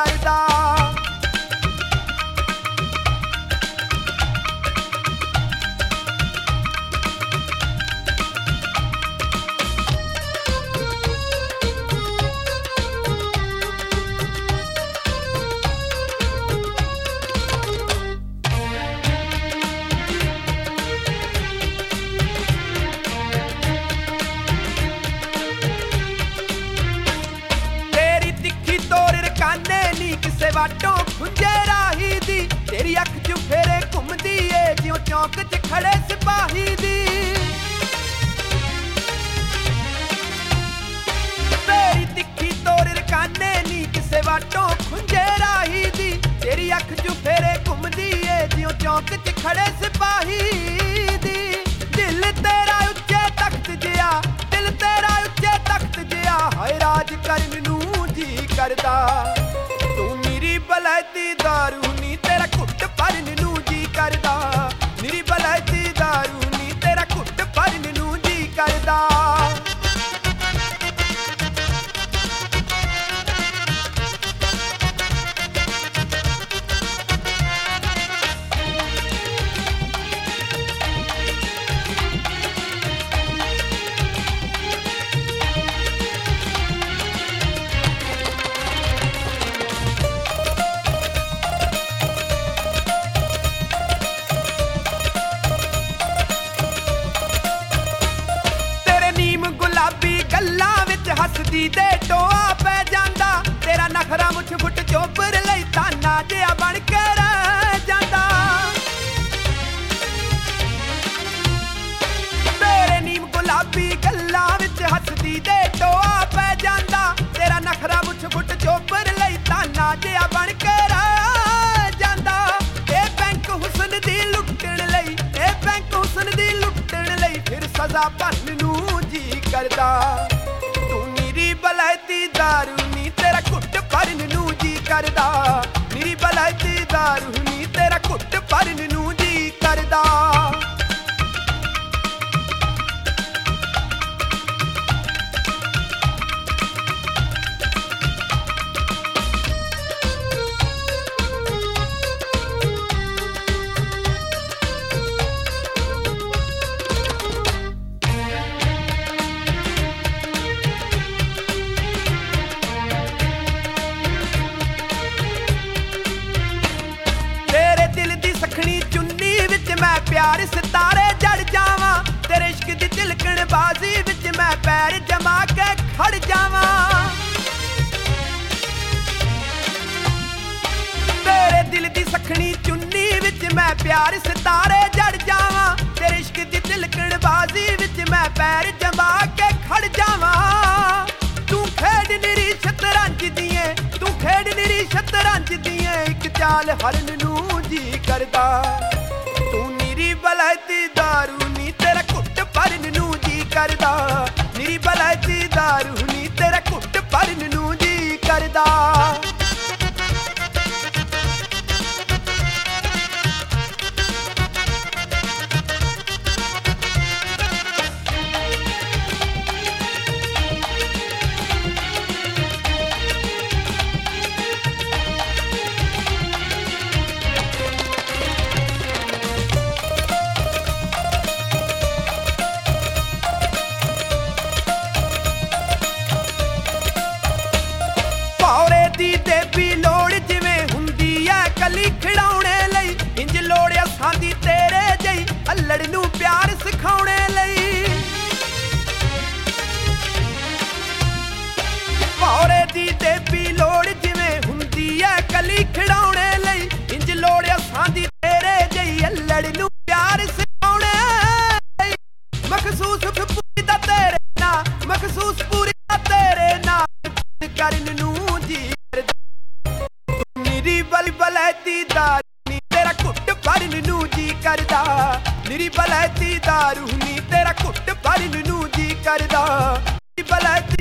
करदा। ਕਿਸੇ ਵਾਟੋਂ ਖੁੰਝੇ ਰਾਹੀ ਦੀ ਤੇਰੀ ਅੱਖ 'ਚ ਫੇਰੇ ਘੁੰਮਦੀ ਏ ਜਿਉਂ ਚੌਂਕ 'ਚ ਖੜੇ ਸਿਪਾਹੀ ਦੀ। ਤੇਰੀ ਤਿੱਖੀ ਤੋਰ ਰਕਾਨੇ ਨੀ ਕਿਸੇ ਵਾਟੋਂ ਖੁੰਝੇ ਰਾਹੀ ਦੀ ਤੇਰੀ ਅੱਖ 'ਚ ਫੇਰੇ ਘੁੰਮਦੀ ਏ ਜਿਉਂ ਚੌਂਕ 'ਚ ਖੜੇ ਸਿਪਾਹੀ ਦੀ। ਦਿਲ ਤੇਰਾ ਉੱਚੇ ਤਖਤ ਜਿਹਾ, ਦਿਲ ਤੇਰਾ ਉੱਚੇ ਤਖਤ ਜਿਹਾ, ਹਾਏ ਰਾਜ ਕਰਨ ਨੂੰ ਜੀ ਕਰਦਾ। ਬਲੈਤੀ ਦਾਰੂ ਨੀ ਤੇਰਾ ਘੁੱਟ ਭਰਨ ਨੂੰ ਜੀ ਕਰਦਾ। ਮੇਰੀ ਬਲੈਤੀ ਦਾਰੂ ਨੀ ਤੇਰਾ ਘੁੱਟ ਭਰਨ ਨੂੰ ਜੀ ਕਰਦਾ। ਗੱਲਾਂ ਵਿੱਚ ਹੱਸਦੀ ਦੇ ਟੋਆ ਪੈ ਜਾਂਦਾ ਤੇਰਾ ਨਖਰਾ ਮੁੱਛ ਫੁੱਟ ਚੋਬਰ ਲਈ ਤਾਨਾ ਜਿਹਾ ਬਣ ਕੇ ਰਹਿ ਜਾਂਦਾ। ਤੇਰੇ ਨੀਮ ਗੁਲਾਬੀ ਗੱਲਾਂ ਵਿੱਚ ਹੱਸਦੀ ਦੇ ਟੋਆ ਪੈ ਜਾਂਦਾ ਤੇਰਾ ਨਖਰਾ ਮੁੱਛ ਫੁੱਟ ਚੋਬਰ ਲਈ ਤਾਨਾ ਜਿਹਾ ਬਣ ਕੇ ਰਹਿ ਜਾਂਦਾ। ਇਹ ਬੈਂਕ ਹੁਸਨ ਦੀ ਲੁੱਟਣ ਲਈ, ਇਹ ਬੈਂਕ ਹੁਸਨ ਦੀ ਲੁੱਟਣ ਲਈ ਫਿਰ ਸਜ਼ਾ ਭਰਨ ਨੂੰ ਜੀ ਕਰਦਾ। ਬਲੈਤੀ ਦਾਰੂ ਨੀ ਤੇਰਾ ਘੁੱਟ ਭਰਨ ਨੂੰ ਜੀ ਕਰਦਾ। ਮੇਰੀ ਬਲੈਤੀ ਦਾਰੂ ਨੀ ਤੇਰਾ ਘੁੱਟ ਭਰਨ ਨੂੰ ਜੀ ਕਰਦਾ। ਸਖਣੀ ਚੁੰਨੀ ਵਿੱਚ ਮੈਂ ਪਿਆਰ ਸਿਤਾਰੇ ਜੜ ਜਾਵਾਂ ਤੇਰੇ ਇਸ਼ਕ ਦੀ ਝਿਲਕਣ ਬਾਜ਼ੀ ਵਿੱਚ ਮੈਂ ਪੈਰ ਜਮਾ ਕੇ ਖੜ ਜਾਵਾਂ। ਤੇਰੇ ਦਿਲ ਦੀ ਸਖਣੀ ਚੁੰਨੀ ਵਿੱਚ ਮੈਂ ਪਿਆਰ ਸਿਤਾਰੇ ਜੜ ਜਾਵਾਂ ਤੇਰੇ ਇਸ਼ਕ ਦੀ ਝਿਲਕਣ ਬਾਜ਼ੀ ਵਿੱਚ ਮੈਂ ਪੈਰ ਜਮਾ ਕੇ ਖੜ ਜਾਵਾਂ। ਤੂੰ ਖੇਡ ਨਿਰੀ ਸ਼ਤਰੰਜ ਦੀਏ, ਤੂੰ ਖੇਡ ਨਿਰੀ ਸ਼ਤਰੰਜ ਦੀਏ ਇੱਕ ਚਾਲ ਹਰਨ ਨੂੰ ਜੀ ਕਰਦਾ। ਤੂੰ ਨੀਰੀ ਬਲੈਤੀ ਦਾਰੂ ਨੀ ਤੇਰਾ ਘੁੱਟ ਭਰਨ ਨੂੰ ਜੀ ਕਰਦਾ। ਨੀਰੀ ਬਲੈਤੀ ਦਾਰੂ ਨੀ ਤੇਰਾ ਘੁੱਟ ਭਰਨ ਨੂੰ ਜੀ ਕਰਦਾ। ਦੀ ਦੇਵੀ ਲੋੜ ਜਿਵੇਂ ਹੁੰਦੀ ਐ ਕਲੀ ਖਿਡਾਉਣੇ ਲਈ ਇੰਜ ਲੋੜਿਆ ਸਾਂਦੀ ਤੇਰੇ ਜਈ ਅਲੜ ਨੂੰ ਪਿਆਰ ਸਿਖਾਉਣੇ ਲਈ। ਭੌਰੇ ਦੀ ਦੇਵੀ ਲੋੜ ਜਿਵੇਂ ਹੁੰਦੀ ਐ ਕਲੀ ਖਿਡਾਉਣੇ ਲਈ ਇੰਜ ਲੋੜਿਆ ਸਾਂਦੀ ਤੇਰੇ ਜਈ ਅਲੜ ਨੂੰ ਪਿਆਰ ਸਿਖਾਉਣੇ ਲਈ। ਮਖਸੂਸ ਪੂਰੀ ਦਾ ਤੇਰੇ ਨਾਲ, ਮਖਸੂਸ ਪੂਰੀ ਦਾ ਤੇਰੇ ਨਾਲ ਕਰਨ ਨੂੰ ਜੀ ਬਲੈਤੀ ਦਾਰੂ ਨੀ ਤੇਰਾ ਘੁੱਟ ਭਰਨ ਨੂੰ ਜੀ ਕਰਦਾ। ਮੇਰੀ ਬਲੈਤੀ ਦਾਰੂ ਨੀ ਤੇਰਾ ਘੁੱਟ ਭਰਨ ਨੂੰ ਜੀ ਕਰਦਾ। ਬਲੈਤੀ